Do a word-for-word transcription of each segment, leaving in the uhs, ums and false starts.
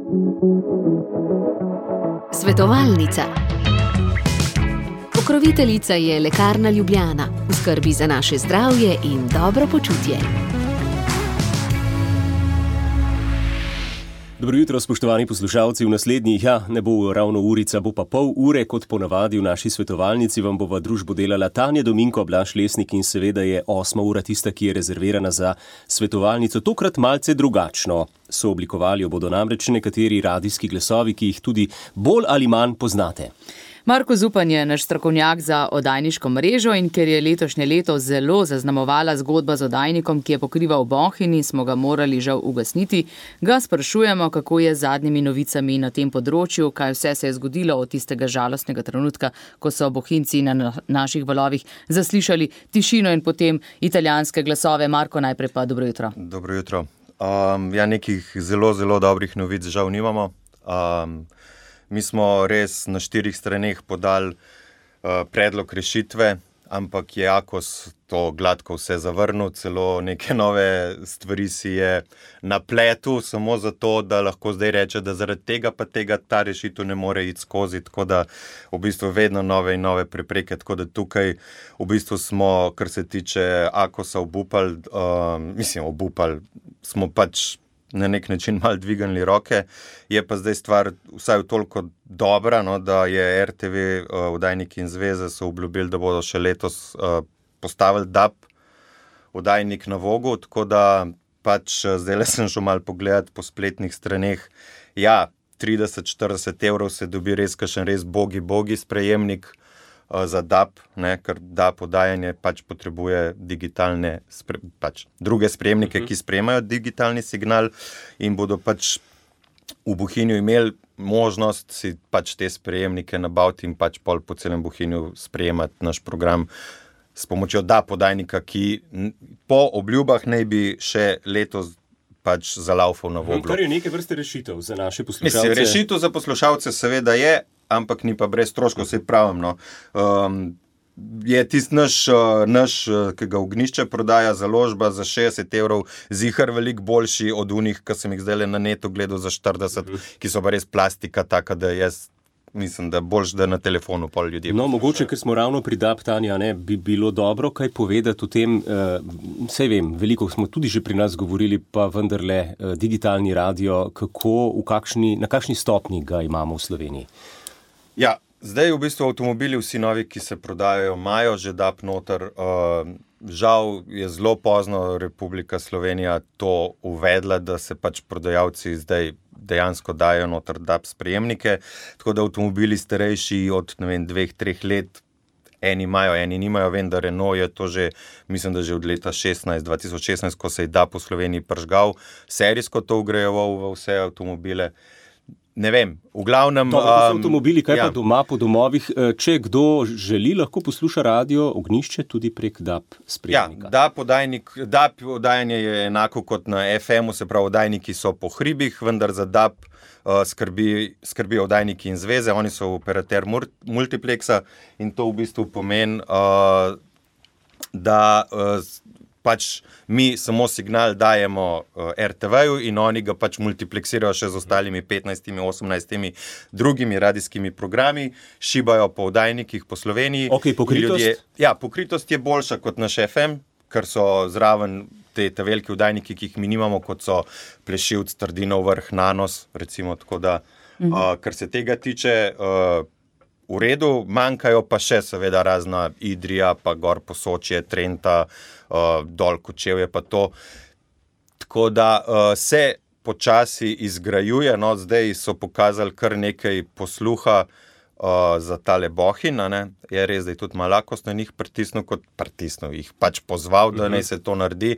Svetovalnica. Pokroviteljica je Lekarna Ljubljana, v skrbi za naše zdravje in dobro počutje. Dobro jutro, spoštovani poslušalci. V naslednjih, ja, ne bo ravno urica, bo pa pol ure, kot ponavadi v naši svetovalnici vam bova družbo delala Tanja Dominko, Blaž Lesnik in seveda je osma ura tista, ki je rezervirana za svetovalnico. Tokrat malce drugačno. Sooblikovali jo bodo namreč nekateri radijski glasovi, ki jih tudi bolj ali manj poznate. Marko Zupan je naš strokovnjak za oddajniško mrežo in ker je letošnje leto zelo zaznamovala zgodba z oddajnikom, ki je pokrival Bohinj in smo ga morali žal ugasniti, ga sprašujemo, kako je z zadnjimi novicami na tem področju, kaj vse se je zgodilo od tistega žalostnega trenutka, ko so bohinjci na naših valovih zaslišali tišino in potem italijanske glasove. Marko, najprej pa dobro jutro. Dobro jutro. Um, ja, nekih zelo, zelo dobrih novic žal nimamo. Um, Mi smo res na štirih straneh podali uh, predlog rešitve, ampak je Akos to gladko vse zavrnil, celo neke nove stvari si je napletel, samo zato, da lahko zdaj reče, da zaradi tega pa tega ta rešitev ne more iti skozi, tako da v bistvu vedno nove in nove prepreke, tako da tukaj v bistvu smo, kar se tiče Akosa, obupali, uh, mislim, obupali, smo pač na nek način malo dvignili roke, je pa zdaj stvar vsaj toliko dobra, no, da je R T V, uh, oddajniki in zveze so obljubili, da bodo še letos uh, postavili D A B oddajnik na Vogu, tako da pač zdaj le sem šel malo pogledati po spletnih straneh. Ja, trideset do štirideset evrov se dobi res kakšen res bogi, bogi sprejemnik uh, za D A B, ne, ker D A B oddajanje pač potrebuje digitalne, spre, pač druge sprejemnike, uh-huh. ki sprejemajo digitalni signal in bodo pač v Bohinju imeli možnost si pač te sprejemnike nabaviti in pač pol po celem Bohinju sprejemati naš program s pomočjo D A B oddajnika, ki po obljubah naj bi še letos pač zalaufal na Voglu. Kar je neke vrste rešitev za naše poslušalce. Mislim, rešitev za poslušalce seveda je, ampak ni pa brez stroškov, se pravim, no. Um, je tisti naš, naš, ki ga Ognjišče prodaja, založba za šestdeset evrov, zihar veliko boljši od unih, ki sem jih zdaj na netu gledal za štirideset, uh-huh. ki so pa res plastika taka, da jaz mislim, da boljš, da na telefonu pol ljudi. No, mogoče, ker smo ravno pri D A B, Tanja, ne, bi bilo dobro kaj povedati o tem, uh, saj vem, veliko smo tudi že pri nas govorili, pa vendarle uh, digitalni radio, kako, v kakšni, na kakšni stopni ga imamo v Sloveniji? Ja, zdaj v bistvu avtomobili vsi novi, ki se prodajajo, imajo že D A B noter. Uh, žal je zelo pozno Republika Slovenija to uvedla, da se pač prodajalci zdaj dejansko dajo noter D A B sprejemnike, tako da avtomobili starejši od, ne vem, dveh, treh let, eni imajo, eni nimajo. Vem, da Renault je to že, mislim, da že od leta šestnajst, dva tisoč šestnajst, ko se je D A B v Sloveniji pržgal, serijsko to vgrajeval v vse avtomobile. Ne vem, v glavnem... To, um, avtomobili, kaj ja. pa doma po domovih, če kdo želi, lahko posluša radio Ognjišče tudi prek D A B sprejemnika. Ja, D A B oddajnik, D A B oddajanje je enako kot na F M-u, se pravi, oddajniki so po hribih, vendar za D A B uh, skrbi, skrbijo oddajniki in zveze, oni so operater multiplexa in to v bistvu pomeni, uh, da uh, pač mi samo signal dajemo uh, R T V-ju in oni ga pač multiplexirajo še z ostalimi petnajstimi, osemnajstimi drugimi radijskimi programi, šibajo po oddajnikih po Sloveniji. Ok, pokritost? Ljudje, ja, pokritost je boljša kot naš F M, ker so zraven te, te velike oddajniki, ki jih mi nimamo, kot so Plešivc, Trdinov Vrh, Nanos, recimo, tako da, mhm. uh, kar se tega tiče, uh, v redu, manjkajo pa še seveda razna Idrija, pa gor Posočje, Trenta, uh, dol Kočevje pa to. Tako da uh, se počasi izgrajuje, no, zdaj so pokazali kar nekaj posluha uh, za tale Bohinj, ne. Je res, da je tudi Malakos na njih pritisnil, kot pritisnil, jih pač pozval, da naj se to naredi.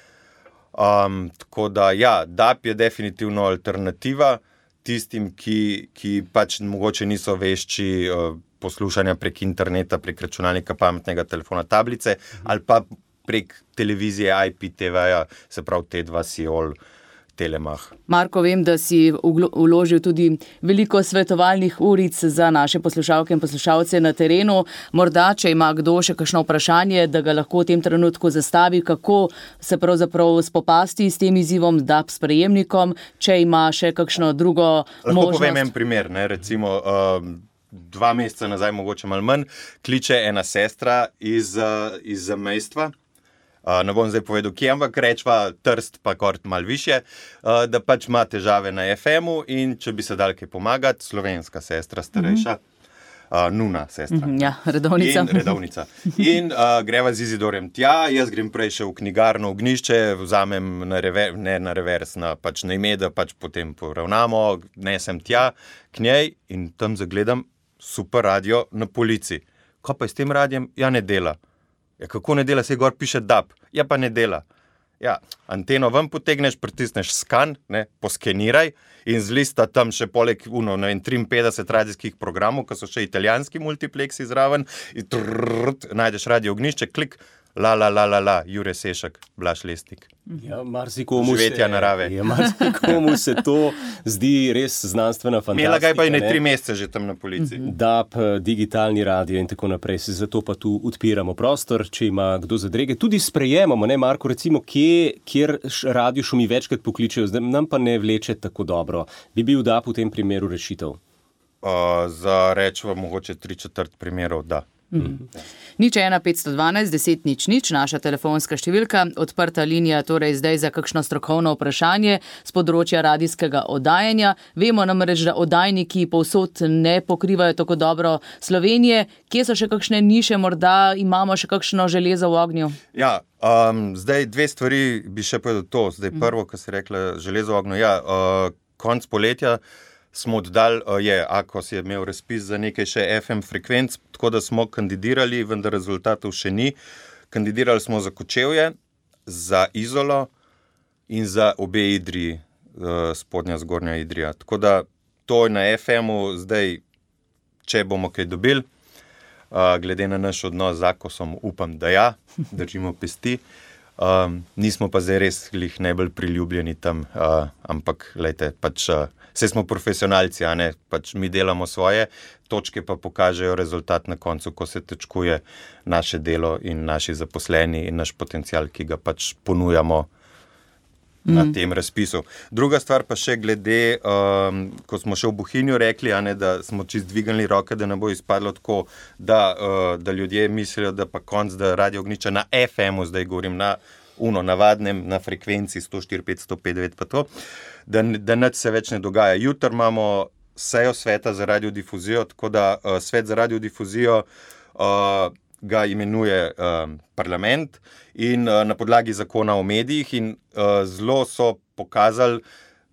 Um, tako da ja, D A B je definitivno alternativa tistim, ki, ki pač mogoče niso vešči uh, poslušanja prek interneta, prek računalnika, pametnega telefona, tablice, ali pa prek televizije I P T V-ja, se pravi T dva Siol, Telemach. Marko, vem, da si vložil tudi veliko svetovalnih uric za naše poslušalke in poslušalce na terenu. Morda, če ima kdo še kakšno vprašanje, da ga lahko v tem trenutku zastavi, kako se pravzaprav spopasti s tem izzivom D A B sprejemnikom, če ima še kakšno drugo lahko možnost. Lahko povem en primer, ne? Recimo uh, dva meseca nazaj, mogoče malo manj, kliče ena sestra iz, uh, iz zamejstva. Uh, ne bom zdaj povedal, kje, ampak rečva Trst pa kort malo više, uh, da pač ima težave na F M-u in če bi se dal kaj pomagati, slovenska sestra, starejša, mm-hmm. uh, nuna sestra. Mm-hmm, ja, redovnica. In, redovnica. In uh, greva z Izidorjem tja, jaz grem prej še v knjigarno Ognjišče, vzamem na rever, ne na revers, na, pač na ime, da pač potem poravnamo, nesem tja k njej in tam zagledam super radio na polici. Kaj pa je s tem radiem? Ja, ne dela. Ja, kako ne dela, se gor piše D A B. Ja, pa ne dela. Ja, anteno ven potegneš, pritisneš skan, ne, poskeniraj in z lista tam še poleg uno, ne vem, triinpetdeset radijskih programov, ki so še italijanski multipleksi zraven, in trrrt, najdeš radio Ognjišče, klik, la, la, la, la, la, Jure Sešak, Blaž Lesnik. Ja, marsikomu Živetja se, narave. Ja, marsikomu se to zdi res znanstvena fantastika. Imela ga je pa in tri mesece že tam na polici. D A B, digitalni radio in tako naprej. Se zato pa tu odpiramo prostor, če ima kdo zadrege. Tudi sprejemamo, ne, Marko, recimo, kje, kjer radio šumi večkrat pokličejo, zdaj nam pa ne vleče tako dobro. Bi bil D A B v tem primeru rešitev? Uh, za rečva mogoče tri četrt primerov, da. Mm. Nič ena petsto dvanajst deset nič nič, naša telefonska številka, odprta linija torej zdaj za kakšno strokovno vprašanje z področja radijskega oddajanja. Vemo namreč, da oddajniki povsod ne pokrivajo tako dobro Slovenije. Kje so še kakšne niše, morda imamo še kakšno železo v ognju? Ja, um, zdaj dve stvari bi še povedal to. Zdaj prvo, kar si rekla, železo v ognju. Ja, uh, konc poletja smo oddali, je Akos je imel razpis za nekaj še F M frekvenc, tako da smo kandidirali, vendar rezultatov še ni. Kandidirali smo za Kočevje, za Izolo in za obe Idriji, spodnja zgornja Idrija. Tako da to na F M-u zdaj, če bomo kaj dobili, glede na naš odnos z Akosom, upam, da ja, držimo pesti. Um, nismo pa zdaj res glih najbolj priljubljeni tam, uh, ampak lejte, pač uh, vse smo profesionalci, a ne, pač mi delamo svoje, točke pa pokažejo rezultat na koncu, ko se točkuje naše delo in naši zaposleni in naš potencial, ki ga pač ponujamo mm. na tem razpisu. Druga stvar pa še glede, um, ko smo še v Bohinju rekli, a ne, da smo čist dvignili roke, da ne bo izpadlo tako, da, uh, da ljudje mislijo, da pa konc, da Radio Ognjišče na F M-u, zdaj govorim na uno, navadnem, na frekvenci sto štiri pet sto pet devet pa to, da, da nič se več ne dogaja. Jutri imamo sejo sveta za radiodifuzijo, tako da uh, svet za radiodifuzijo uh, ga imenuje uh, parlament in uh, na podlagi zakona o medijih in uh, zelo so pokazali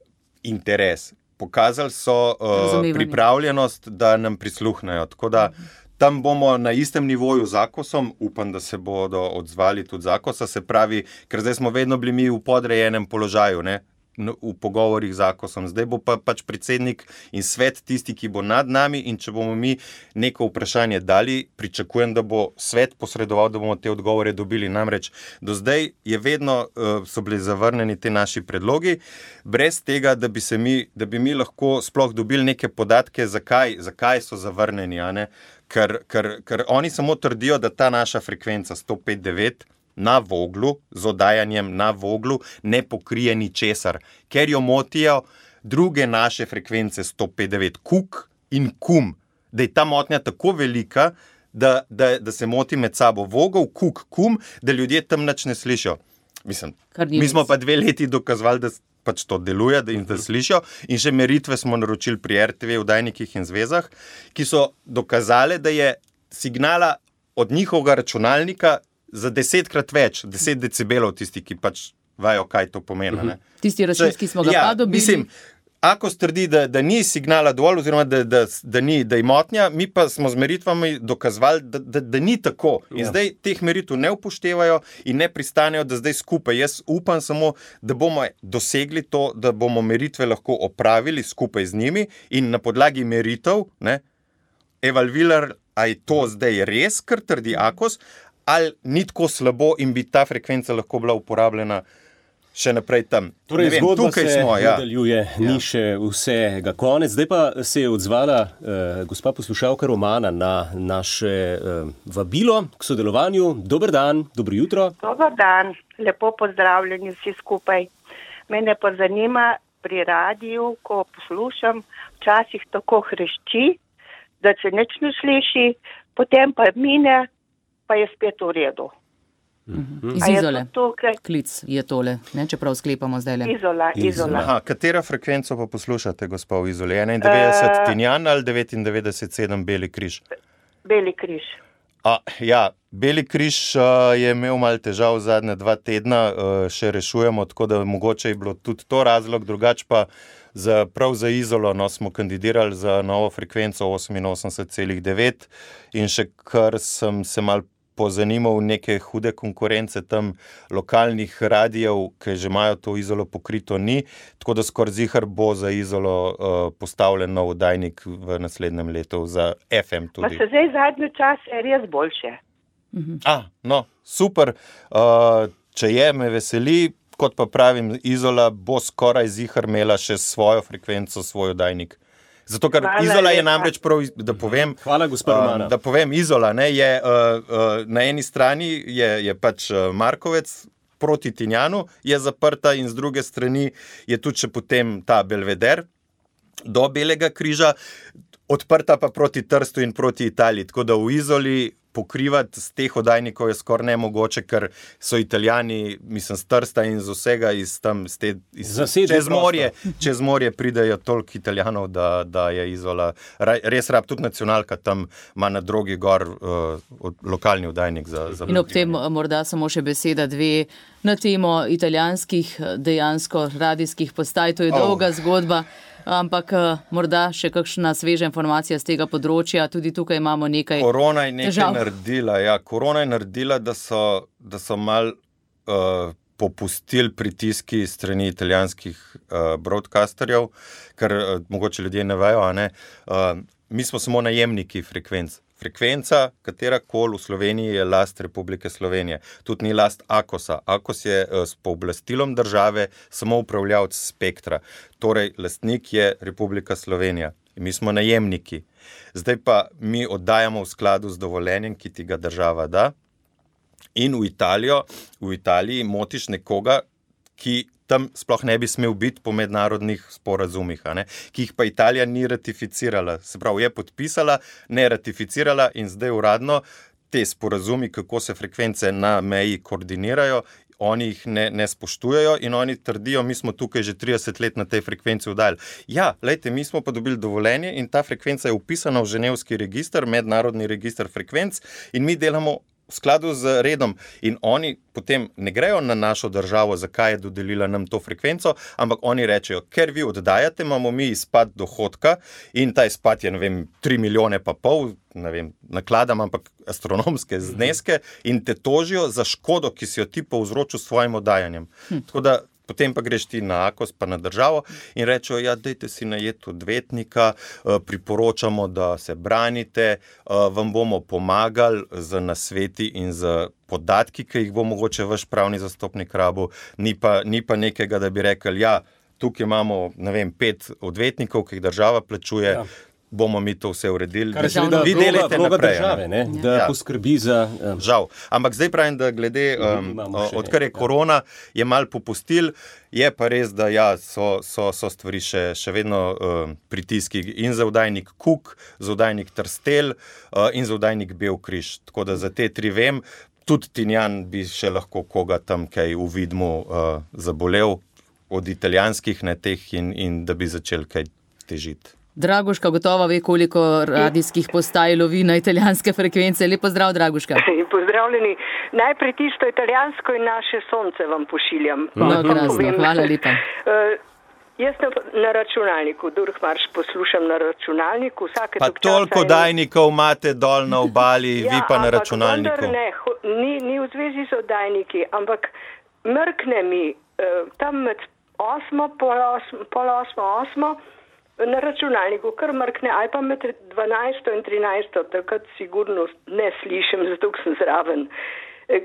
interes. Pokazali so uh, pripravljenost, da nam prisluhnejo. Tako da tam bomo na istem nivoju z Akosom, upam, da se bodo odzvali tudi z Akosa, se pravi, ker zdaj smo vedno bili mi v podrejenem položaju, ne? V pogovorih z Akosom. Zdaj bo pa pač predsednik in svet tisti, ki bo nad nami in če bomo mi neko vprašanje dali, pričakujem, da bo svet posredoval, da bomo te odgovore dobili. Namreč do zdaj je vedno uh, so bili zavrnjeni te naši predlogi, brez tega, da bi, se mi, da bi mi lahko sploh dobili neke podatke, zakaj, zakaj so zavrnjeni, a ne? Ker, ker, ker oni samo trdijo, da ta naša frekvenca sto pet devet na Voglu, z oddajanjem na Voglu, ne pokrije ničesar, ker jo motijo druge naše frekvence sto pet devet, Kuk in Kum, da je ta motnja tako velika, da, da, da se moti med sabo Vogel, Kuk, Kum, da ljudje tam nič ne slišijo. Mislim, mi smo pa dve leti dokazovali, da pač to deluje, da jim da slišijo in še meritve smo naročili pri R T V, vdajnikih in zvezah, ki so dokazale, da je signala od njihovega računalnika za desetkrat več, deset decibelov, tisti, ki pač vajo, kaj to pomeni. Ne? Tisti računski smo ga ja, pa dobili. Mislim, Akos trdi, da, da ni signala dovolj, oziroma da, da, da, ni, da je motnja, mi pa smo z meritvami dokazovali, da, da, da ni tako. In ja. Zdaj teh meritev ne upoštevajo in ne pristanejo, da zdaj skupaj. Jaz upam samo, da bomo dosegli to, da bomo meritve lahko opravili skupaj z njimi in na podlagi meritev, ne, evalvirali, a je to zdaj res, kar trdi Akos, ali ni tako slabo in bi ta frekvenca lahko bila uporabljena še naprej tam. Torej, vem, zgodba tukaj se smo, ja. nadaljuje, ni ja. še vsega konec. Zdaj pa se je odzvala uh, gospa poslušalka Romana na naše uh, vabilo k sodelovanju. Dober dan, dobro jutro. Dober dan, lepo pozdravljeni vsi skupaj. Mene pa zanima pri radiju, ko poslušam, včasih tako hrešči, da se nič ne sliši, potem pa mine, pa je spet v redu. Mm-hmm. Iz Izole. Klic je tole, ne, čeprav sklepamo zdaj le. Izola, Izola. Aha, katera frekvenco pa poslušate, gospa v Izoli? enaindevetdeset uh, Tinjan ali devetindevetdeset sedem Beli križ? Beli križ. A, ja, Beli križ uh, je imel malo težav zadnje dva tedna, uh, še rešujemo, tako da mogoče je bilo tudi to razlog, drugač pa za, prav za Izolo no, smo kandidirali za novo frekvenco oseminosemdeset celih devet in še kar sem se mal pozanimal neke hude konkurence tam lokalnih radijev, ki že imajo to Izolo pokrito, ni, tako da skoraj zihar bo za Izolo uh, postavljen nov oddajnik v naslednjem letu, za F M tudi. Pa se zdaj zadnji čas je res boljše. Mhm. A, no, super, uh, če je, me veseli, kot pa pravim, Izola bo skoraj zihar imela še svojo frekvenco, svoj oddajnik. Zato, ker Hvala Izola je namreč prav, da povem, Hvala, uh, da povem, Izola ne, je uh, uh, na eni strani je, je pač Markovec proti Tinjanu je zaprta in z druge strani je tudi še potem ta Belveder do Belega križa, odprta pa proti Trstu in proti Italiji, tako da v Izoli pokrivati z teh oddajnikov je skoraj nemogoče, ker so Italijani, mislim, z Trsta in z vsega iz tam, iz te, iz, čez, morje, čez morje pridejo toliko Italijanov, da, da je Izola, res rab, tudi nacionalka tam ima na Drogi gor uh, lokalni oddajnik. Za, za in ob tem morda samo še beseda dve na temo italijanskih dejansko radijskih postaj, to je oh. dolga zgodba. Ampak morda še kakšna sveža informacija z tega področja, tudi tukaj imamo nekaj težav. Korona je nekaj težav. naredila, ja, korona je naredila, da so, da so mal uh, popustili pritiski strani italijanskih uh, broadcasterjev, ker uh, mogoče ljudje ne vejo, a ne, uh, mi smo samo najemniki frekvenc. Frekvenca, katerakoli v Sloveniji, je last Republike Slovenije. Tudi ni last Akosa. Akos je s pooblastilom države samo upravljavec spektra. Torej, lastnik je Republika Slovenija. In mi smo najemniki. Zdaj pa mi oddajamo v skladu z dovoljenjem, ki ti ga država da. In v Italijo, v Italiji motiš nekoga, ki tam sploh ne bi smel biti po mednarodnih sporazumih, a ne, ki jih pa Italija ni ratificirala. Se pravi, je podpisala, ne ratificirala in zdaj uradno te sporazumi, kako se frekvence na meji koordinirajo, oni jih ne, ne spoštujejo in oni trdijo, mi smo tukaj že trideset let na tej frekvenci vdajali. Ja, lejte, mi smo pa dobili dovoljenje in ta frekvenca je upisana v ženevski register, mednarodni register frekvenc in mi delamo v skladu z redom in oni potem ne grejo na našo državo, zakaj je dodelila nam to frekvenco, ampak oni rečejo, ker vi oddajate, imamo mi izpad dohodka in ta izpad je, ne vem, tri milijone pa pol, ne vem, nakladam, ampak astronomske zneske in te tožijo za škodo, ki si jo ti povzročil s svojim oddajanjem. Hm. Tako da potem pa greš ti na Akos, pa na državo in rečejo, ja, dajte si najeti odvetnika, priporočamo, da se branite, vam bomo pomagali z nasveti in z podatki, ki jih bo mogoče vaš pravni zastopnik rabil, ni pa, ni pa nekega, da bi rekli, ja, tukaj imamo, ne vem, pet odvetnikov, ki jih država plačuje, ja. bomo mi to vse uredili. Kar se da vloga, vloga naprej, države, ne? Da ja. poskrbi za... Um... Žal. Ampak zdaj pravim, da glede, um, odkar je korona, je mal popustil, je pa res, da ja, so, so, so stvari še, še vedno um, pritiski in za oddajnik Kuk, za oddajnik Trstelj uh, in za oddajnik Bel križ. Tako da za te tri vem, tudi Tinjan bi še lahko koga tam kaj v Vidmu uh, zabolel od italijanskih ne teh in, in da bi začel kaj težiti. Draguška gotovo ve, koliko radijskih postaj lovi na italijanske frekvence. Lep pozdrav, Draguška. Pozdravljeni. Najprej tisto italijansko in naše sonce vam pošiljam. No, grozno. Hvala lepa. Uh, jaz na računalniku, Durhmarš poslušam na računalniku. Vsake pa toliko oddajnikov imate dol na obali, ja, vi pa na računalniku. Ne, ni, ni v zvezi z oddajniki, ampak mrkne mi uh, tam med osmo, pol osmo, pol osmo, osmo, na računalniku kar mrkne, ali pa med dvanajsto in trinajsto, takrat sigurno ne slišim, zato sem zraven.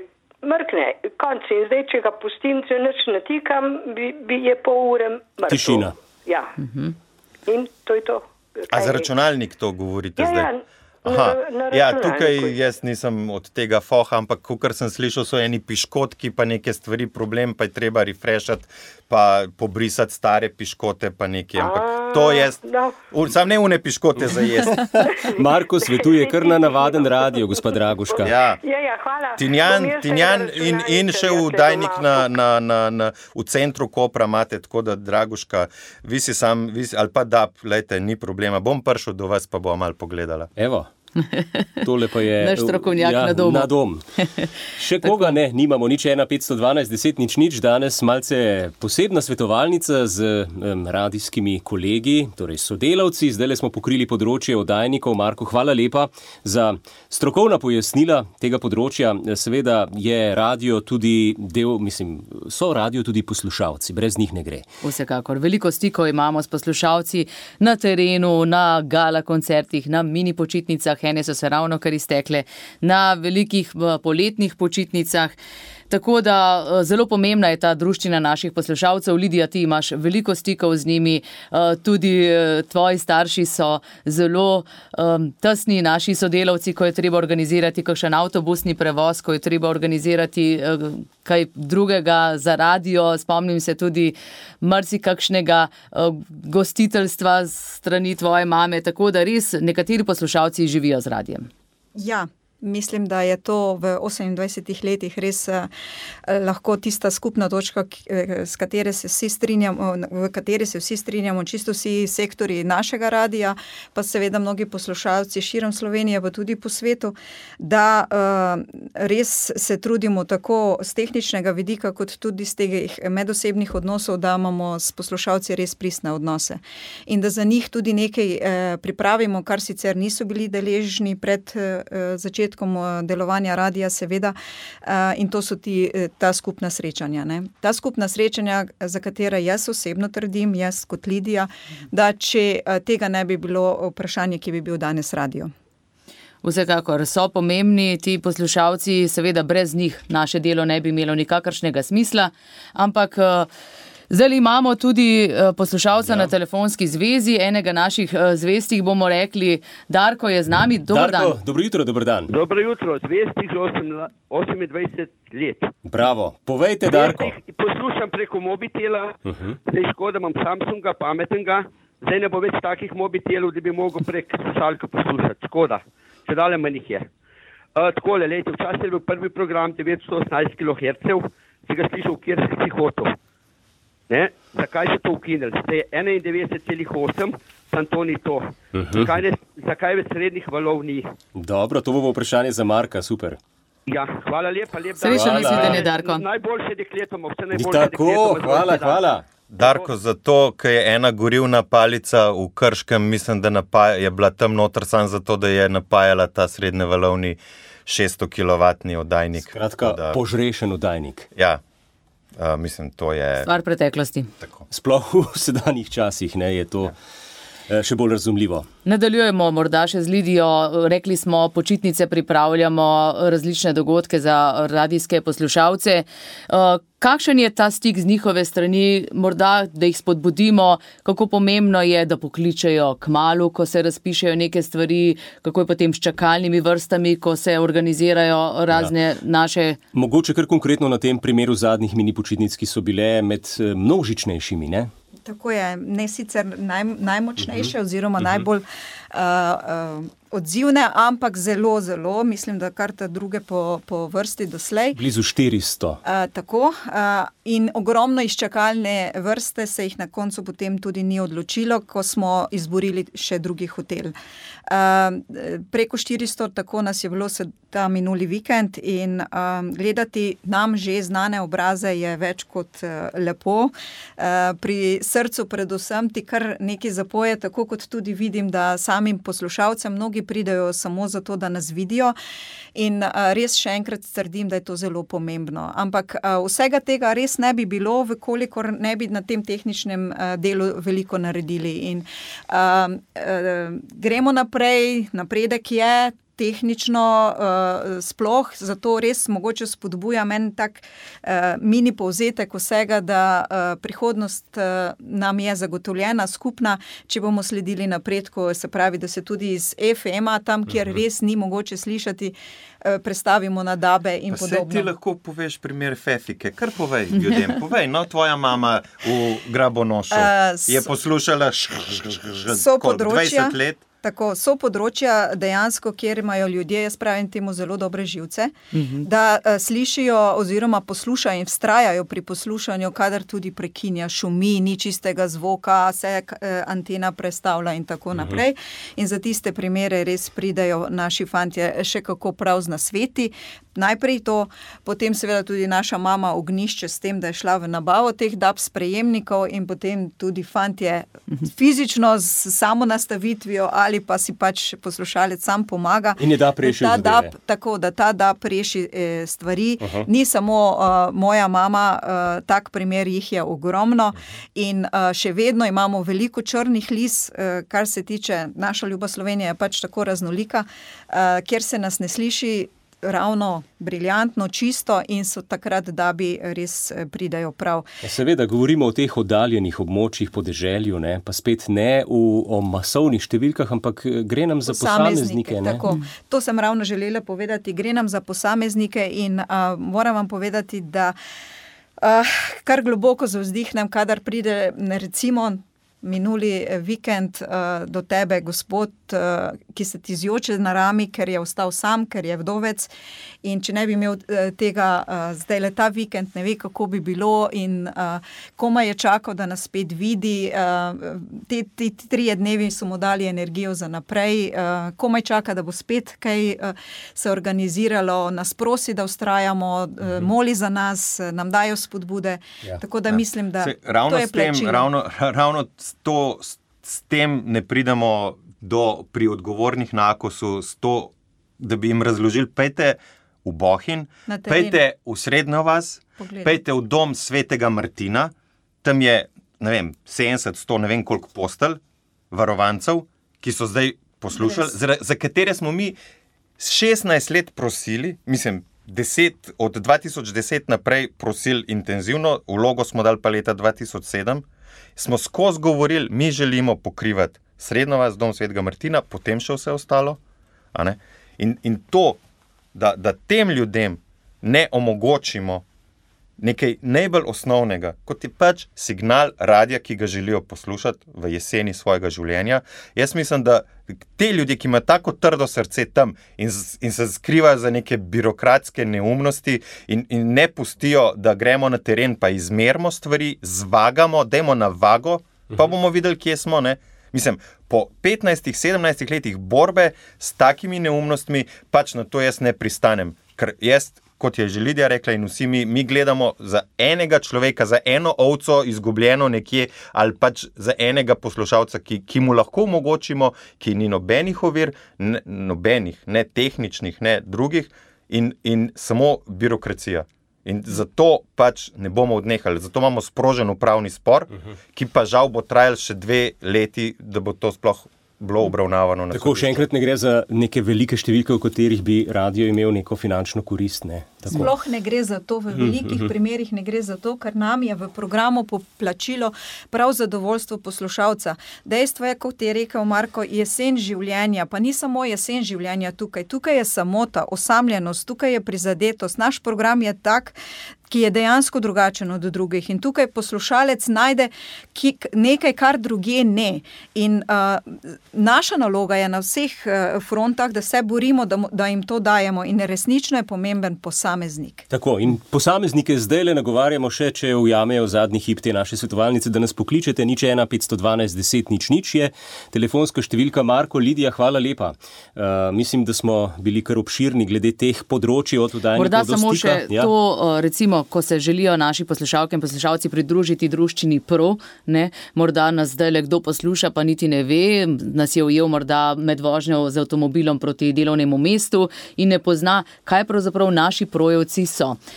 mrkne, konc in zdaj, če ga pustim, če nič natikam, bi, bi je pol ure mrkvo. Tišina. Ja. Uh-huh. In to je to. A za računalnik to govorite ja, zdaj? Ja, Aha. na, na Ja, tukaj jaz nisem od tega foha, ampak kakor sem slišal, so eni piškotki, pa neke stvari, problem, pa je treba refreshati, pa pobrisati stare piškote, pa nekaj, ampak to jaz, no. Sam ne une piškote za jesti. Marko svetuje kar na navaden radio, gospod Draguška. Ja. Ja, ja, hvala. Tinjan, Tinjan in, in še v dajnik na, na, na, na, v centru Kopra imate, tako da, Draguška, vi si sam, vi si, ali pa da, lejte, ni problema, bom prišel do vas, pa bom malo pogledala. Evo. Tole pa je naš strokovnjak ja, na domu. Na dom. Še koga ne, nimamo nič ena petsto dvanajst deset nič nič, danes malce posebna svetovalnica z um, radijskimi kolegi, torej sodelavci. Zdaj smo pokrili področje oddajnikov. Marko, hvala lepa za strokovna pojasnila tega področja. Seveda je radio tudi del, mislim, so radio tudi poslušalci, brez njih ne gre. Vsekakor, veliko stikov imamo s poslušalci na terenu, na gala koncertih, na mini počitnicah. Ene so se ravno kar iztekle na velikih poletnih počitnicah. Tako da zelo pomembna je ta druščina naših poslušalcev. Lidija, ti imaš veliko stikov z njimi, tudi tvoji starši so zelo um, tesni naši sodelavci, ko je treba organizirati kakšen avtobusni prevoz, ko je treba organizirati uh, kaj drugega za radio. Spomnim se tudi marsikakšnega uh, gostiteljstva strani tvoje mame, tako da res nekateri poslušalci živijo z radijem. Ja. Mislim, da je to v osemindvajsetih letih res eh, lahko tista skupna točka, s katere se vsi strinjamo, v kateri se vsi strinjamo, čisto vsi sektori našega radija, pa seveda mnogi poslušalci širom Slovenije, pa tudi po svetu, da eh, res se trudimo tako z tehničnega vidika, kot tudi z teh medosebnih odnosov, da imamo s poslušalci res pristne odnose. In da za njih tudi nekaj eh, pripravimo, kar sicer niso bili deležni pred eh, začetkom delovanja radija, seveda, in to so ti, ta skupna srečanja. Ne? Ta skupna srečanja, za katera jaz osebno trdim, jaz kot Lidija, da če tega ne bi bilo vprašanje, ki bi bil danes radio. Vsekakor so pomembni ti poslušalci, seveda brez njih naše delo ne bi imelo nikakršnega smisla, ampak zdaj imamo tudi poslušalca ja. na telefonski zvezi, enega naših zvestih bomo rekli, Darko je z nami, dober Darko, dan. Dobro jutro, dober dan. Dobro jutro, zvestih že osemindvajset let. Bravo, povejte, Darko. Zvestih poslušam preko mobitela, uh-huh. zdaj škoda imam Samsunga, pametnega, zdaj ne bo več takih mobitelov, da bi mogel prek slušalke poslušati, škoda, če dale manj jih je. Uh, takole, lejte, včasih je bil prvi program devetsto osemnajst kilohercev, si ga slišal, kjer si si hotel. Ne? Zakaj se to ukinili? Zdaj je enaindevetdeset celih osem, tam to ni to. Uh-huh. Zakaj, ne, zakaj v srednjih valov ni? Dobro, to bo vprašanje za Marka, super. Ja, hvala lepa, lep dan. Srečno nasvidenje, Darko. Najboljše dekletoma, vse najboljše Tako, dekletoma. hvala, hvala. Darko, zato, ker je ena gorivna palica v Krškem, mislim, da napaja, je bila tam noter sam zato, da je napajala ta srednjevalovni šeststo kilovatni oddajnik. Skratka, da, požrešen oddajnik. Ja. Uh, mislim, to je stvar preteklosti. Tako. Sploh v sedanjih časih ne, je to ja. še bolj razumljivo. Nadaljujemo morda še z Lidijo. Rekli smo, počitnice pripravljamo, različne dogodke za radijske poslušalce. Kakšen je ta stik z njihove strani, morda, da jih spodbudimo, kako pomembno je, da pokličejo kmalu, ko se razpišejo neke stvari, kako je potem s čakalnimi vrstami, ko se organizirajo razne ja. naše... Mogoče kar konkretno na tem primeru zadnjih mini počitnic, ki so bile med množičnejšimi, ne? Tako je, ne sicer naj, najmočnejše oziroma uh-huh. najbolj uh, uh, odzivne, ampak zelo, zelo, mislim, da kar ta druge po, po vrsti doslej. Blizu štiristo. Uh, tako, uh, in ogromno izčakalne vrste se jih na koncu potem tudi ni odločilo, ko smo izborili še drugi hotel. Uh, preko štiristo, tako nas je bilo se ta minuli vikend in um, gledati nam že znane obraze je več kot uh, lepo. Uh, pri srcu predvsem ti kar nekaj zapoje, tako kot tudi vidim, da samim poslušalcem mnogi pridejo samo zato, da nas vidijo in uh, res še enkrat trdim, da je to zelo pomembno. Ampak uh, vsega tega res ne bi bilo, vkolikor ne bi na tem tehničnem uh, delu veliko naredili. In uh, uh, gremo naprej, napredek je, tehnično uh, sploh, zato res mogoče spodbujam en tak uh, mini povzetek vsega, da uh, prihodnost uh, nam je zagotovljena, skupna, če bomo sledili napredku, se pravi, da se tudi iz F M-a, tam, kjer res ni mogoče slišati, uh, prestavimo na dabe in pa podobno. Ti lahko poveš primer Fefike, kar povej ljudem, povej, no, tvoja mama v Grabonošu uh, je poslušala š, š, š, š, š, dvajset let. Tako, so področja dejansko, kjer imajo ljudje, jaz pravim temu, zelo dobre živce, mm-hmm. da uh, slišijo oziroma poslušajo in vztrajajo pri poslušanju, kadar tudi prekinja, šumi, ni čistega zvoka, se uh, antena prestavlja in tako mm-hmm. naprej. In za tiste primere res pridejo naši fantje še kako prav z nasveti. Najprej to, potem seveda tudi naša mama ognišče s tem, da je šla v nabavo teh D A B sprejemnikov in potem tudi fantje fizično z samo nastavitvijo ali pa si pač poslušalec sam pomaga. In je D A B rešil zadeve. Tako, da ta D A B reši eh, stvari. Uh-huh. Ni samo uh, moja mama, uh, tak primer jih je ogromno in uh, še vedno imamo veliko črnih lis, uh, kar se tiče, naša ljuba Slovenija je pač tako raznolika, uh, kjer se nas ne sliši ravno briljantno, čisto in so takrat, da bi res pridajo prav. Seveda, govorimo o teh oddaljenih območjih po deželju, ne? Pa spet ne v, o masovnih številkah, ampak gre nam za posameznike. Ne? Tako, to sem ravno želela povedati, gre nam za posameznike in uh, moram vam povedati, da uh, kar globoko zavzdihnem, kadar pride recimo minuli vikend uh, do tebe, gospod, uh, ki se ti zjoče na rami, ker je ostal sam, ker je vdovec in če ne bi imel uh, tega uh, zdaj le ta vikend, ne ve, kako bi bilo in uh, komaj je čakal, da nas spet vidi. Uh, te, te, te trije dnevi so mu dali energijo za naprej. Uh, komaj čaka, da bo spet kaj uh, se organiziralo, nas prosi, da vztrajamo, uh, moli za nas, nam dajo spodbude. Ja. Tako da ja. mislim, da Se, ravno to je s tem, plačilo. ravno, ravno To, s, s tem ne pridemo do, pri odgovornih na Akosu, s to, da bi jim razložili, pejte v Bohinj, pejte v Srednjo vas, Pogledaj. pejte v dom Svetega Martina, tam je, ne vem, sedemdeset, sto, ne vem koliko postelj, varovancev, ki so zdaj poslušali, za, za katere smo mi šestnajst let prosili, mislim, deset, od dva tisoč deset naprej prosili intenzivno, vlogo smo dali pa leta dva tisoč sedem, smo skozi govorili, mi želimo pokrivati Srednjo vas, dom Svetega Martina, potem še vse ostalo. A ne? In, in to, da, da tem ljudem ne omogočimo nekaj najbolj osnovnega, kot je pač signal radija, ki ga želijo poslušati v jeseni svojega življenja. Jaz mislim, da te ljudje, ki imajo tako trdo srce tam in, in se skrivajo za neke birokratske neumnosti in, in ne pustijo, da gremo na teren pa izmerimo stvari, zvagamo, dajmo na vago, pa bomo videli, kje smo, ne? Mislim, po petnajstih, sedemnajstih letih borbe s takimi neumnostmi, pač na to jaz ne pristanem, ker jaz, kot je že Lidija rekla in vsi mi, mi gledamo za enega človeka, za eno ovco izgubljeno nekje ali pač za enega poslušalca, ki, ki mu lahko omogočimo, ki ni nobenih ovir, ne, nobenih, ne tehničnih, ne drugih in, in samo birokracija. In zato pač ne bomo odnehali, zato imamo sprožen upravni spor, ki pa žal bo trajal še dve leti, da bo to sploh bilo obravnavano. Tako, še enkrat ne gre za neke velike številke, v katerih bi radio imel neko finančno korist. Ne? Sploh ne gre za to, v velikih primerih ne gre za to, ker nam je v programu poplačilo prav zadovoljstvo poslušalca. Dejstvo je, kot je rekel Marko, jesen življenja, pa ni samo jesen življenja tukaj. Tukaj je samota, osamljenost, tukaj je prizadetost. Naš program je tak, ki je dejansko drugačen od drugih. In tukaj poslušalec najde ki, nekaj, kar drugje ne. In uh, naša naloga je na vseh uh, frontah, da se borimo, da, da jim to dajemo. In resnično je pomemben posameznik. Tako, in posameznike zdaj le nagovarjamo še, če ujamejo zadnji hip te naše svetovalnice, da nas pokličete, nič ena petsto dvanajst deset nič nič je. Telefonska številka Marko, Lidija, hvala lepa. Uh, mislim, da smo bili kar obširni glede teh področij od oddajnikov do stika. Morda samo še ja. to, uh, recimo, ko se želijo naši poslušalke in poslušalci pridružiti druščini Pro, ne, morda nas zdaj le kdo posluša, pa niti ne ve, nas je ujel morda med vožnjo z avtomobilom proti delovnemu mestu in ne pozna, kaj pravzaprav naši projevci so.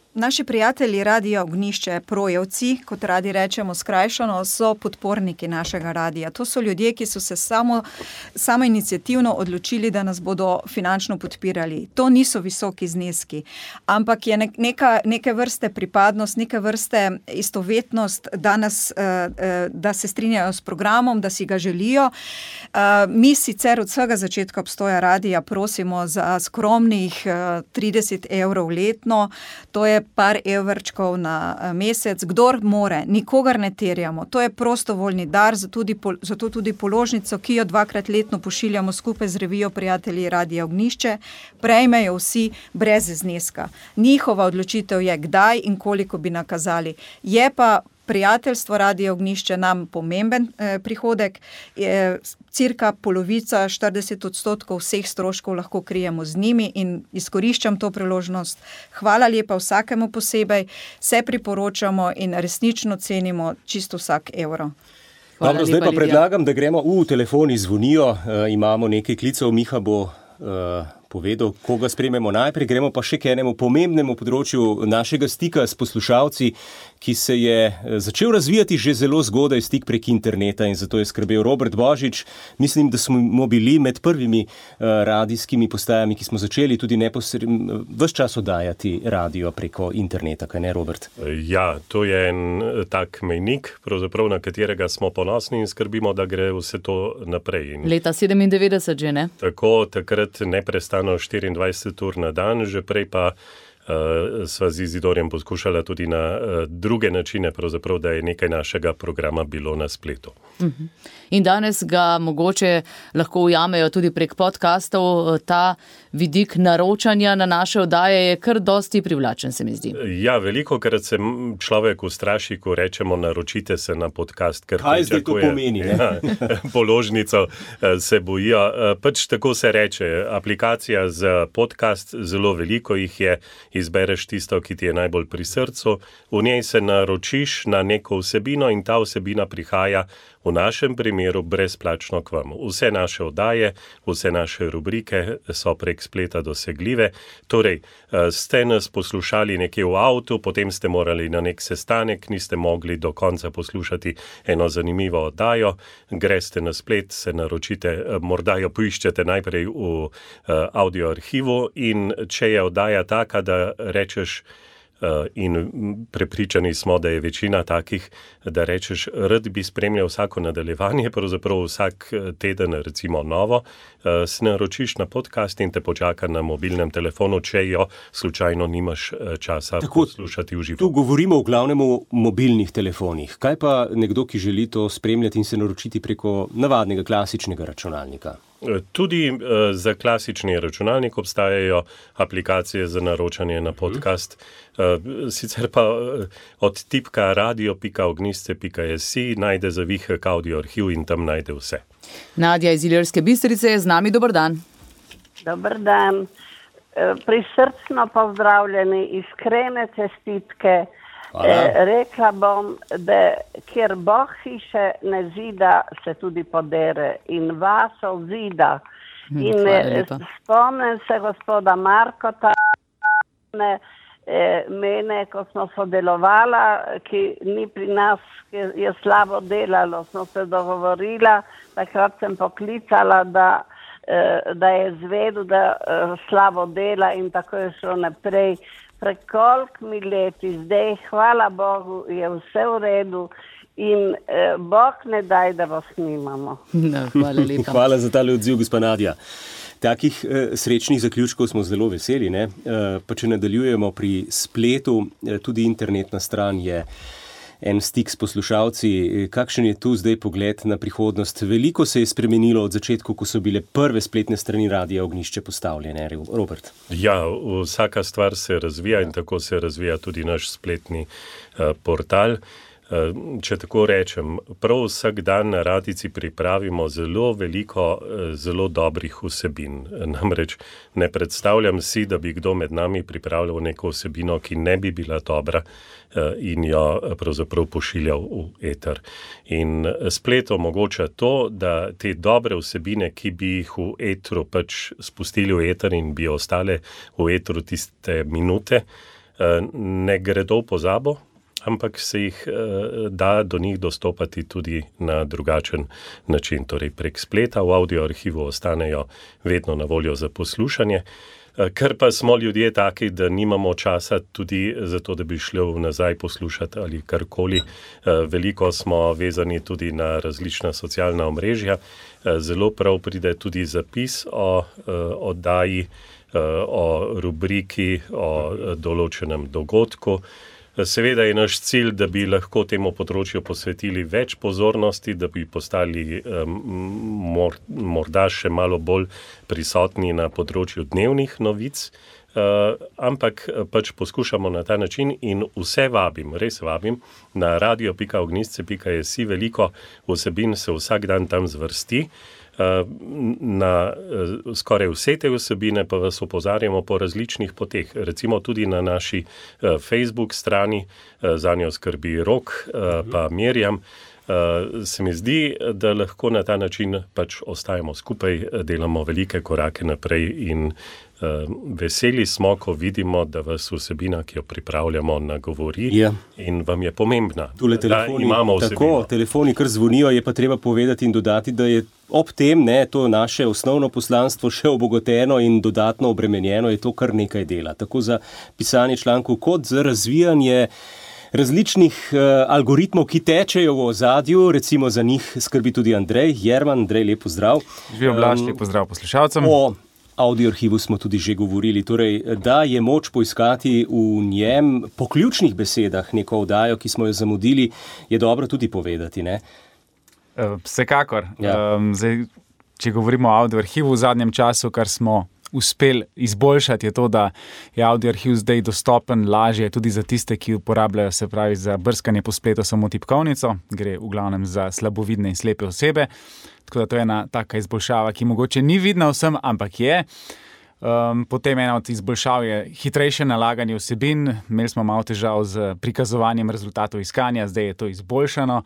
Naši prijatelji Radia Ognjišče, projevci, kot radi rečemo skrajšano, so podporniki našega radija. To so ljudje, ki so se samo, samo iniciativno odločili, da nas bodo finančno podpirali. To niso visoki zneski, ampak je neka, neke vrste pripadnost, neke vrste istovetnost, da, nas, da se strinjajo s programom, da si ga želijo. Mi sicer od vsega začetka obstoja radija prosimo za skromnih trideset evrov letno, to je par evrčkov na mesec, kdor more, nikogar ne terjamo. To je prostovoljni dar, zato tudi, zato tudi položnico, ki jo dvakrat letno pošiljamo skupaj z revijo Prijatelji Radia Ognjišče, prejmejo vsi brez zneska. Njihova odločitev je, kdaj in koliko bi nakazali. Je pa prijateljstvo Radia Ognjišče nam pomemben eh, prihodek, je cirka polovica, štirideset odstotkov vseh stroškov lahko krijemo z njimi in izkoriščam to priložnost. Hvala lepa vsakemu posebej, se priporočamo in resnično cenimo čisto vsak evro. Hvala Dobro, lepa, zdaj pa Lidija. Predlagam, da gremo v telefoni zvonijo, e, imamo nekaj klicev, Miha bo e, povedal, koga sprememo najprej, gremo pa še k enemu pomembnemu področju našega stika s poslušalci, ki se je začel razvijati že zelo zgodaj, stik prek interneta, in zato je skrbel Robert Božič. Mislim, da smo bili med prvimi uh, radijskimi postajami, ki smo začeli tudi neposredno ves čas oddajati radio preko interneta, kaj ne, Robert? Ja, to je en tak mejnik, pravzaprav na katerega smo ponosni in skrbimo, da gre vse to naprej. In leta sedemindevetdeset že, ne? Tako, takrat neprestano štiriindvajset ur na dan, že prej pa Uh, sva z Izidorjem poskušala tudi na uh, druge načine, pravzaprav, da je nekaj našega programa bilo na spletu. Uh-huh. In danes ga mogoče lahko ujamejo tudi prek podcastov. Ta vidik naročanja na naše oddaje je kar dosti privlačen, se mi zdi. Ja, veliko krat se človek ustraši, ko rečemo naročite se na podcast. Ker kaj zdaj to pomeni? Ja, položnico se bojijo. Pač tako se reče. Aplikacija za podcast, zelo veliko jih je, izbereš tisto, ki ti je najbolj pri srcu, v njej se naročiš na neko vsebino in ta vsebina prihaja v našem primeru brezplačno k vam. Vse naše oddaje, vse naše rubrike so prek spleta dosegljive. Torej, ste nas poslušali nekje v avtu, potem ste morali na nek sestanek, niste mogli do konca poslušati eno zanimivo oddajo, greste na splet, se naročite, morda jo poiščete najprej v audio arhivu in če je oddaja taka, da rečeš, in prepričani smo, da je večina takih, da rečeš, rad bi spremljal vsako nadaljevanje, pravzaprav vsak teden recimo novo, se naročiš na podcast in te počaka na mobilnem telefonu, če jo slučajno nimaš časa tako poslušati v živo. Tu govorimo v glavnem o mobilnih telefonih. Kaj pa nekdo, ki želi to spremljati in se naročiti preko navadnega klasičnega računalnika? Tudi uh, za klasični računalnik obstajajo aplikacije za naročanje na podcast. Uh, sicer pa uh, od tipka radio pika ognjišče pika si najde zavihek audio arhiv in tam najde vse. Nadja iz Ilirske Bistrice je z nami, dober dan. Dober dan. Prisrčno pozdravljeni, iskrene čestitke. E, rekla bom, da kjer Bog hiše ne zida, se tudi podere in vas ozida. In spomnim se gospoda Markota, ne, e, mene, ko smo sodelovala, ki ni pri nas, ki je slabo delalo, smo se dogovorila, takrat sem poklicala, da, e, da je zvedel, da e, slabo dela in tako je šlo naprej. Prekolik mi leti, zdaj, hvala Bogu, je vse v redu in eh, Bog ne daj, da vas nimamo. No, hvala lepa. Hvala za tale odziv, gospa Nadja. Takih eh, srečnih zaključkov smo zelo veseli, ne? Eh, pa če nadaljujemo pri spletu, eh, tudi internetna stran je en stik s poslušalci. Kakšen je tu zdaj pogled na prihodnost? Veliko se je spremenilo od začetku, ko so bile prve spletne strani Radia Ognjišče postavljene, Robert. Ja, vsaka stvar se razvija in tako se razvija tudi naš spletni uh, portal. Če tako rečem, prav vsak dan na Radijci pripravimo zelo veliko, zelo dobrih vsebin. Namreč ne predstavljam si, da bi kdo med nami pripravljal neko vsebino, ki ne bi bila dobra in jo pravzaprav pošiljal v eter. In splet omogoča to, da te dobre vsebine, ki bi jih v etru pač spustili v eter in bi ostale v etru tiste minute, ne gredo v pozabo, ampak se jih da do njih dostopati tudi na drugačen način, torej prek spleta. V audio arhivu ostanejo vedno na voljo za poslušanje. Ker pa smo ljudje taki, da nimamo časa tudi zato, da bi šli nazaj poslušati ali karkoli. Veliko smo vezani tudi na različna socialna omrežja. Zelo prav pride tudi zapis o oddaji, o rubriki, o določenem dogodku. Seveda je naš cilj, da bi lahko temu področju posvetili več pozornosti, da bi postali um, morda še malo bolj prisotni na področju dnevnih novic, uh, ampak pač poskušamo na ta način in vse vabim, res vabim, na radio pika ognjišče pika jesi, veliko vsebin se vsak dan tam zvrsti. Na skoraj vse te vsebine pa vas opozarjamo po različnih poteh, recimo tudi na naši Facebook strani, zanjo skrbi Rok, pa Mirjam. Se mi zdi, da lahko na ta način pač ostajamo skupaj, delamo velike korake naprej in veseli smo, ko vidimo, da vas vsebina, ki jo pripravljamo, nagovori yeah. in vam je pomembna. Tule telefoni, tako, telefoni kar zvonijo, je pa treba povedati in dodati, da je ob tem, ne, to naše osnovno poslanstvo še obogoteno in dodatno obremenjeno, je to kar nekaj dela. Tako za pisanje člankov, kot za razvijanje različnih uh, algoritmov, ki tečejo v ozadju, recimo za njih skrbi tudi Andrej Jerman. Andrej, lep pozdrav. Živijo Blaž, lep pozdrav poslušalcem. O audio arhivu smo tudi že govorili, torej, da je moč poiskati v njem po ključnih besedah neko oddajo, ki smo jo zamudili, je dobro tudi povedati, ne? Vsekakor. Ja. Um, zdaj, če govorimo o audio arhivu v zadnjem času, kar smo uspeli izboljšati, je to, da je audio arhiv zdaj dostopen lažje tudi za tiste, ki uporabljajo, se pravi, za brskanje po spletu samo tipkovnico. Gre v glavnem za slabovidne in slepe osebe. Tako da to je ena taka izboljšava, ki mogoče ni vidna vsem, ampak je. Um, potem ena od izboljšav je hitrejše nalaganje vsebin. Imeli smo malo težav z prikazovanjem rezultatov iskanja, zdaj je to izboljšano.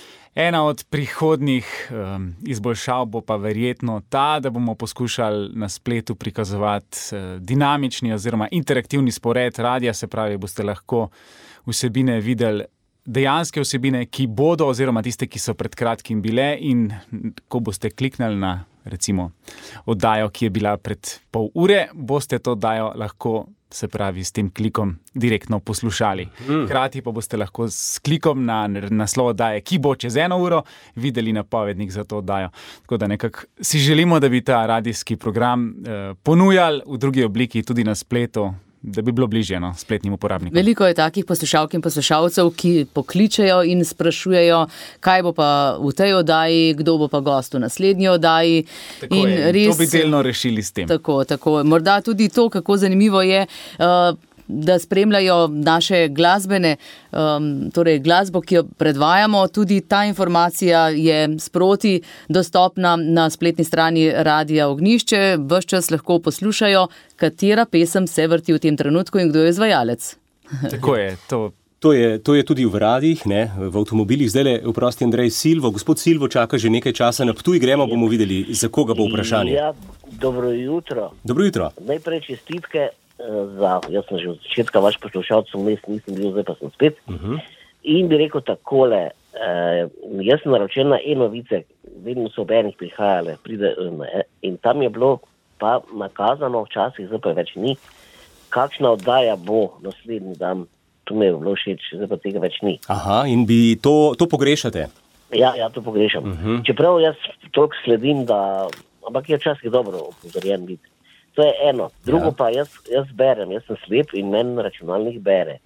Ena od prihodnjih um, izboljšav bo pa verjetno ta, da bomo poskušali na spletu prikazovati uh, dinamični oziroma interaktivni spored radija, se pravi, boste lahko vsebine videli, dejanske vsebine, ki bodo, oziroma tiste, ki so pred kratkim bile, in ko boste kliknili na, recimo, oddajo, ki je bila pred pol ure, boste to oddajo lahko, se pravi, s tem klikom direktno poslušali. Hkrati pa boste lahko s klikom na naslov oddaje, ki bo čez eno uro, videli napovednik za to oddajo. Tako da nekako si želimo, da bi ta radijski program eh, ponujali v drugi obliki tudi na spletu, da bi bilo bližje no, spletnim uporabnikom. Veliko je takih poslušalk in poslušalcev, ki pokličejo in sprašujejo, kaj bo pa v tej oddaji, kdo bo pa gost v naslednji oddaji. Tako in je, res, to bi delno rešili s tem. Tako, tako. Morda tudi to, kako zanimivo je, uh, da spremljajo naše glasbene, um, torej glasbo, ki jo predvajamo, tudi ta informacija je sproti dostopna na spletni strani Radia Ognjišče, ves čas lahko poslušajo, katera pesem se vrti v tem trenutku in kdo je izvajalec. Tako je, to... To je, to je tudi v radijih, ne, v avtomobilih. Zdaj le, vprosti Andrej Silvo. Gospod Silvo čaka že nekaj časa na Ptuj, gremo, bomo videli, za koga bo vprašanje. Ja, dobro jutro. Dobro jutro. Najprej čestitke za, jaz sem že od začetka vaš poslušalcev, nisem bil, zdaj pa sem spet. Uh-huh. In bi rekel takole, eh, jaz sem naročen na e-novice, vedno so ob enih prihajale, pride, eh, in tam je bilo pa nakazano, včasih, zdaj pa več ni, kakšna oddaja bo naslednji dan. To mi je bilo všeč, zdaj pa tega več ni. Aha, in bi to, to pogrešate? Ja, ja, to pogrešam. Uh-huh. Čeprav jaz toliko sledim, da, ampak je včasih dobro opozorjen biti. To je eno. Drugo ja. Pa jaz, jaz berem, jaz sem slep in meni računalnik bere.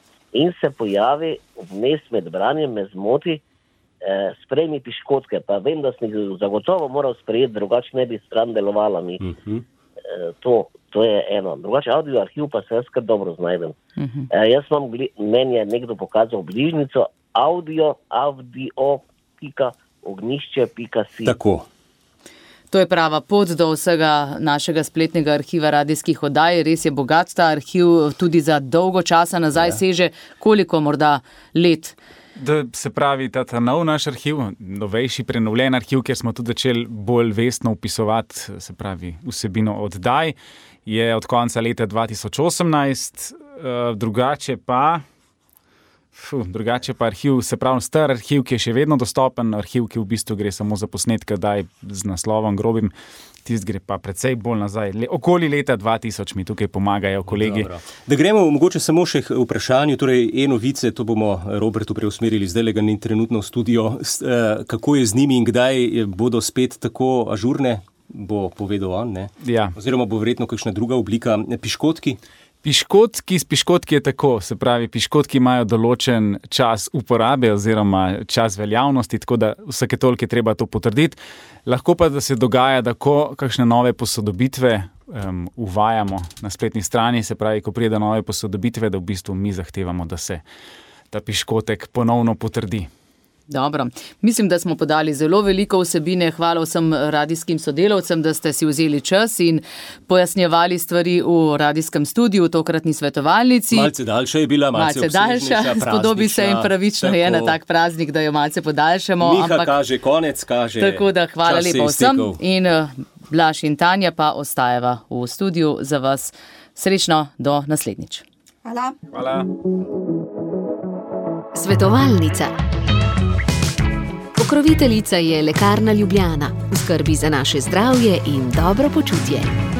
In se pojavi vmes med branjem, me zmoti, eh, sprejmi piškotke, pa vem, da sem jih zagotovo moral sprejeti, drugače ne bi stran delovala mi. Uh-huh. eh, to, to je eno. Drugače audio arhiv pa se jaz kar dobro znajdem. Uh-huh. eh, jaz imam, meni je nekdo pokazal bližnico audio, audio pika ognjišče pika si. Tako. To je prava pot do vsega našega spletnega arhiva radijskih oddaj. Res je bogat ta arhiv, tudi za dolgo časa nazaj ja. Seže, koliko morda let. Da se pravi, ta, ta nov naš arhiv, novejši, prenovljen arhiv, kjer smo tudi začeli bolj vestno upisovati, se pravi, vsebino oddaj, je od konca leta dva tisoč osemnajst. Uh, drugače pa... Fuh, drugače pa arhiv, se pravi, star arhiv, ki je še vedno dostopen, arhiv, ki v bistvu gre samo za posnetke, daj z naslovom grobim, tist gre pa precej bolj nazaj. Le, okoli leta dva tisoč mi tukaj pomagajo kolegi. Dobro. Da gremo mogoče samo še k vprašanju, torej e-novice, to bomo Robertu preusmerili, zdaj ga ni trenutno v studio. Kako je z njimi in kdaj bodo spet tako ažurne, bo povedal on, ne? Ja. Oziroma bo verjetno kakšna druga oblika. Piškotki? Piškotki, s piškotki je tako, se pravi, piškotki imajo določen čas uporabe oziroma čas veljavnosti, tako da vsake toliko je treba to potrditi. Lahko pa, da se dogaja, da ko kakšne nove posodobitve um, uvajamo na spletni strani, se pravi, ko pride nove posodobitve, da v bistvu mi zahtevamo, da se ta piškotek ponovno potrdi. Dobro. Mislim, da smo podali zelo veliko vsebine. Hvala vsem radijskim sodelavcem, da ste si vzeli čas in pojasnjevali stvari v radijskem studiu, tokratni svetovalnici. Malce daljša je bila, malce, malce daljša. Spodobi se in pravično tako je na tak praznik, da jo malce podaljšamo. Miha ampak, kaže, konec kaže. Tako da hvala lepa vsem. In Blaž in Tanja pa ostajava v studiu za vas. Srečno do naslednjič. Hvala. Hvala. Svetovalnica. Pokroviteljica je Lekarna Ljubljana. V skrbi za naše zdravje in dobro počutje.